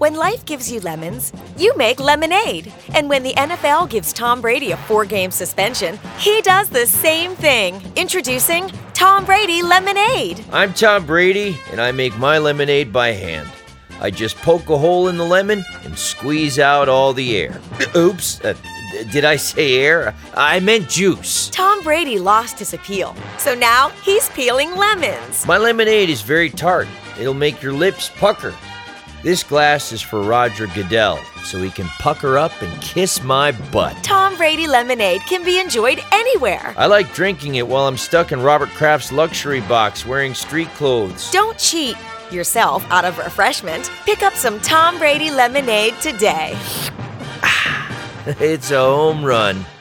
When life gives you lemons, you make lemonade. And when the NFL gives Tom Brady a 4-game suspension, he does the same thing. Introducing Tom Brady Lemonade. I'm Tom Brady, and I make my lemonade by hand. I just poke a hole in the lemon and squeeze out all the air. Oops, did I say air? I meant juice. Tom Brady lost his appeal, so now he's peeling lemons. My lemonade is very tart. It'll make your lips pucker. This glass is for Roger Goodell, so he can pucker up and kiss my butt. Tom Brady Lemonade can be enjoyed anywhere. I like drinking it while I'm stuck in Robert Kraft's luxury box wearing street clothes. Don't cheat yourself out of refreshment. Pick up some Tom Brady Lemonade today. It's a home run.